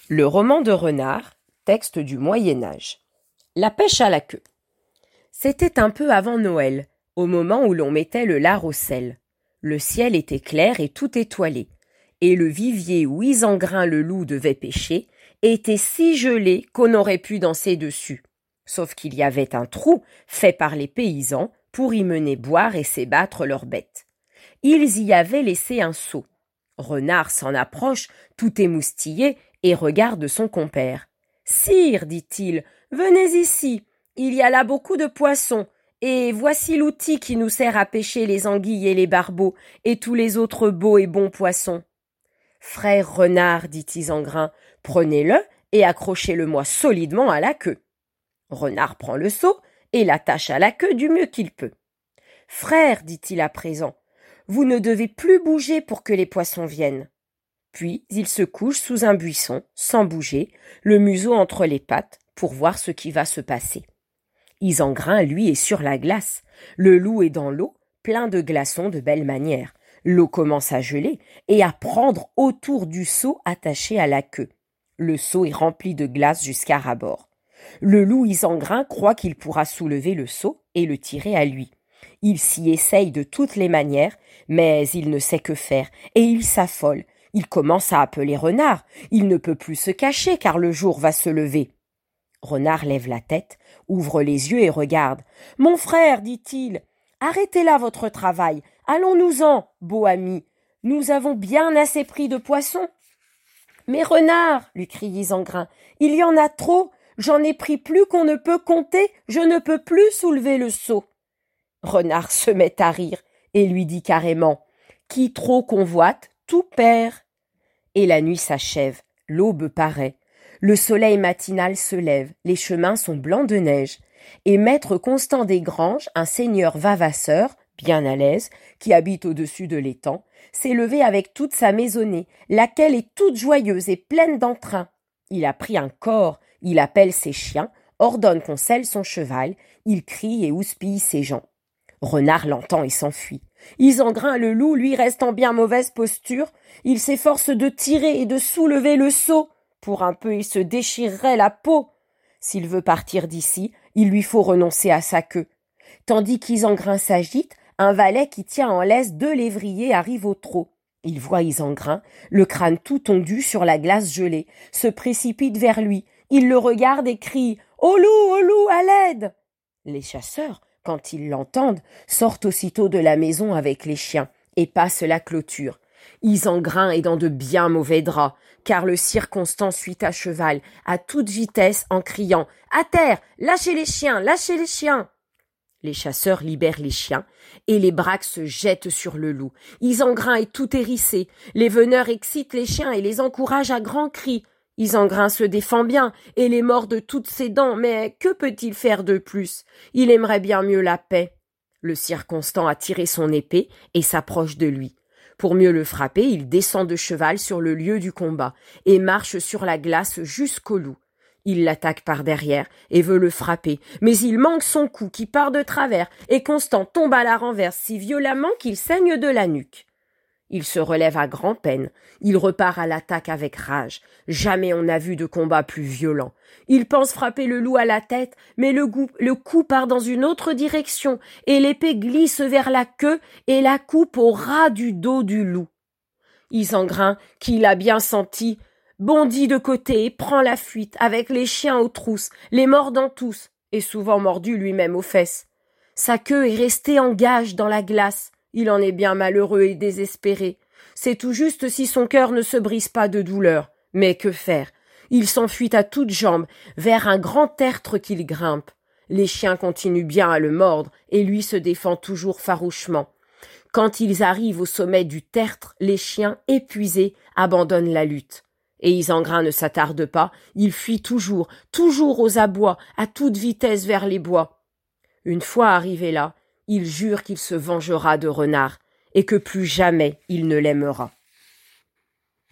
Le roman de Renard, texte du Moyen-Âge. La pêche à la queue. C'était un peu avant Noël, au moment où l'on mettait le lard au sel. Le ciel était clair et tout étoilé, et le vivier où Isengrin le loup devait pêcher était si gelé qu'on aurait pu danser dessus. Sauf qu'il y avait un trou fait par les paysans pour y mener boire et s'ébattre leurs bêtes. Ils y avaient laissé un seau. Renard s'en approche, tout émoustillé, et regarde son compère. « Sire, dit-il, venez ici, il y a là beaucoup de poissons, et voici l'outil qui nous sert à pêcher les anguilles et les barbeaux, et tous les autres beaux et bons poissons. »« Frère Renard, dit Isengrin, prenez-le et accrochez-le-moi solidement à la queue. » Renard prend le seau et l'attache à la queue du mieux qu'il peut. « Frère, dit-il à présent, vous ne devez plus bouger pour que les poissons viennent. » Puis il se couche sous un buisson, sans bouger, le museau entre les pattes, pour voir ce qui va se passer. Isengrin, lui, est sur la glace. Le loup est dans l'eau, plein de glaçons de belle manière. L'eau commence à geler et à prendre autour du seau attaché à la queue. Le seau est rempli de glace jusqu'à ras-bord. Le loup Isengrin croit qu'il pourra soulever le seau et le tirer à lui. Il s'y essaye de toutes les manières, mais il ne sait que faire, et il s'affole. Il commence à appeler Renard. Il ne peut plus se cacher car le jour va se lever. Renard lève la tête, ouvre les yeux et regarde. « Mon frère, dit-il, arrêtez là votre travail. Allons-nous-en, beau ami. Nous avons bien assez pris de poissons. »« Mais Renard, lui crie Isengrin, il y en a trop. J'en ai pris plus qu'on ne peut compter. Je ne peux plus soulever le seau. » Renard se met à rire et lui dit carrément « Qui trop convoite, tout perd. » Et la nuit s'achève, l'aube paraît, le soleil matinal se lève, les chemins sont blancs de neige, et maître Constant des Granges, un seigneur vavasseur, bien à l'aise, qui habite au-dessus de l'étang, s'est levé avec toute sa maisonnée, laquelle est toute joyeuse et pleine d'entrain. Il a pris un cor, il appelle ses chiens, ordonne qu'on selle son cheval, il crie et houspille ses gens. Renard l'entend et s'enfuit. Isengrin le loup, lui, reste en bien mauvaise posture. Il s'efforce de tirer et de soulever le seau. Pour un peu, il se déchirerait la peau. S'il veut partir d'ici, il lui faut renoncer à sa queue. Tandis qu'Isengrin s'agite, un valet qui tient en laisse 2 lévriers arrive au trot. Il voit Isengrin, le crâne tout tondu sur la glace gelée, se précipite vers lui. Il le regarde et crie « Au loup, à l'aide !» Les chasseurs, quand ils l'entendent, sortent aussitôt de la maison avec les chiens et passent la clôture. Isengrin est dans de bien mauvais draps, car le sire Constant suit à cheval, à toute vitesse, en criant « À terre! Lâchez les chiens! Lâchez les chiens !» Les chasseurs libèrent les chiens, et les braques se jettent sur le loup. Isengrin est tout hérissé. Les veneurs excitent les chiens et les encouragent à grands cris. Isengrin se défend bien et les mord de toutes ses dents, mais que peut-il faire de plus? Il aimerait bien mieux la paix. Le sire Constant a tiré son épée et s'approche de lui. Pour mieux le frapper, il descend de cheval sur le lieu du combat et marche sur la glace jusqu'au loup. Il l'attaque par derrière et veut le frapper, mais il manque son coup qui part de travers et Constant tombe à la renverse si violemment qu'il saigne de la nuque. Il se relève à grand-peine. Il repart à l'attaque avec rage. Jamais on n'a vu de combat plus violent. Il pense frapper le loup à la tête, mais le coup part dans une autre direction, et l'épée glisse vers la queue et la coupe au ras du dos du loup. Isengrin, qui l'a bien senti, bondit de côté et prend la fuite, avec les chiens aux trousses, les mordant tous, et souvent mordu lui-même aux fesses. Sa queue est restée en gage dans la glace. Il en est bien malheureux et désespéré. C'est tout juste si son cœur ne se brise pas de douleur. Mais que faire? Il s'enfuit à toutes jambes vers un grand tertre qu'il grimpe. Les chiens continuent bien à le mordre et lui se défend toujours farouchement. Quand ils arrivent au sommet du tertre, les chiens, épuisés, abandonnent la lutte. Et Isengrin ne s'attarde pas, il fuit toujours aux abois, à toute vitesse vers les bois. Une fois arrivé là, il jure qu'il se vengera de Renard et que plus jamais il ne l'aimera.